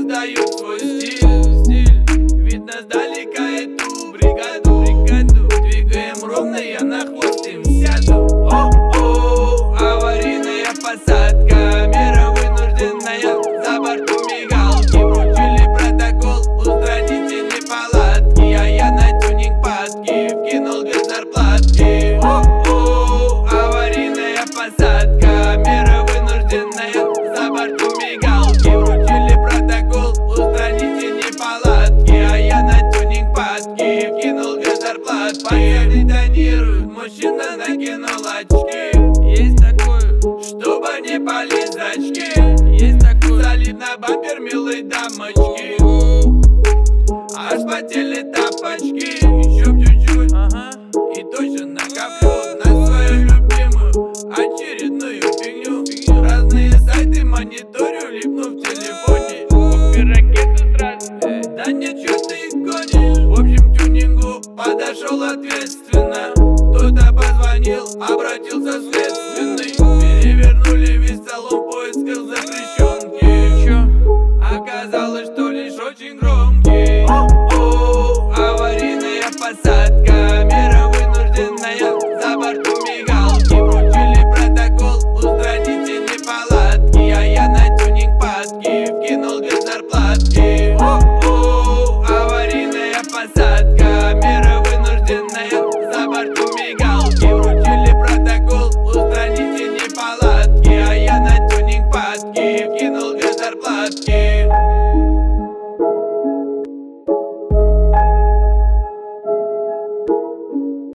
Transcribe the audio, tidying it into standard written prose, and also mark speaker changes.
Speaker 1: выдают свой стиль. Видно сдалека эту бригаду. Двигаем ровно, я на хвост им сяду. О-о, аварийная посадка, мера вынужденная, за бортом мигалки. Вручили протокол, устраните неполадки, а я на тюнинг падки вкинул без зарплатки. О-о, аварийная посадка, мера вынужденная, за бортом мигалки. Вручили протокол, устраните неполадки, а я на тюнинг падки вкинул без зарплатки. Пацаны тонируют, мужчина накинул очки. Есть такое, чтобы не полез зрачки. Есть такое, залив на бампер милой дамочки. Аж потели тапочки. Еще чуть-чуть, и точно накоплю на свою любимую очередную фигню. Разные сайты мониторю, липну в телефоне. Купи ракету сразу. Да нет, чё ты гонишь? В общем, к тюнингу подошел ответственно. Кто-то позвонил, обратился следственный. Перевернули весь салон в поисках запрещенки. Оказалось, что лишь очень громко